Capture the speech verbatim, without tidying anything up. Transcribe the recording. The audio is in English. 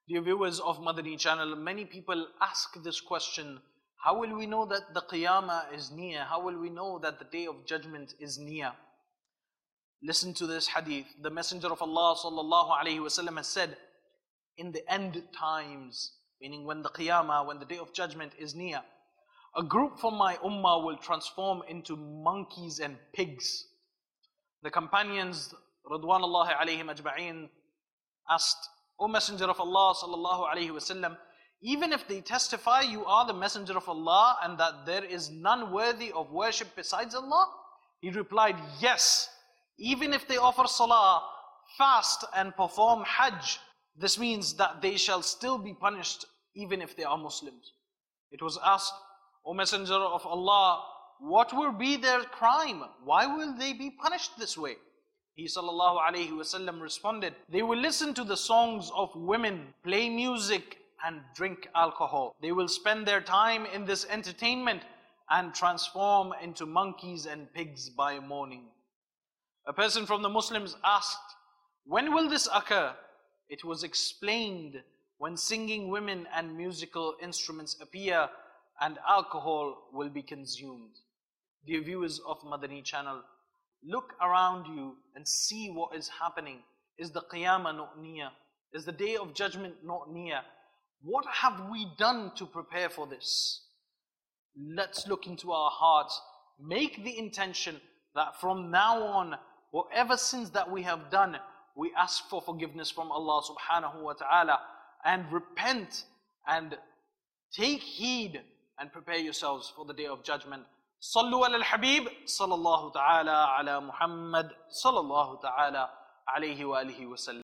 Dear viewers of Madani channel, many people ask this question: how will we know that the Qiyamah is near? How will we know that the day of judgment is near? Listen to this hadith. The Messenger of Allah sallallahu alaihi wasallam has said, in the end times, meaning when the Qiyamah, when the day of judgment is near, a group from my ummah will transform into monkeys and pigs. The companions, Radwanullahi alayhim ajma'een, asked, O Messenger of Allah sallallahu alaihi wasallam, even if they testify you are the Messenger of Allah and that there is none worthy of worship besides Allah? He replied, yes. Even if they offer salah, fast and perform hajj, this means that they shall still be punished even if they are Muslims. It was asked, O Messenger of Allah, what will be their crime? Why will they be punished this way? He sallallahu alayhi wasallam responded, they will listen to the songs of women, play music and drink alcohol. They will spend their time in this entertainment and transform into monkeys and pigs by morning. A person from the Muslims asked, when will this occur? It was explained, when singing women and musical instruments appear and alcohol will be consumed. Dear viewers of Madani channel, look around you and see what is happening. Is the Qiyamah not near? Is the day of judgment not near? What have we done to prepare for this? Let's look into our hearts. Make the intention that from now on, whatever sins that we have done, we ask for forgiveness from Allah subhanahu wa ta'ala and repent and take heed and prepare yourselves for the day of judgment. Sallu ala al-Habib sallallahu ta'ala ala Muhammad sallallahu ta'ala alayhi wa alihi wa sallam.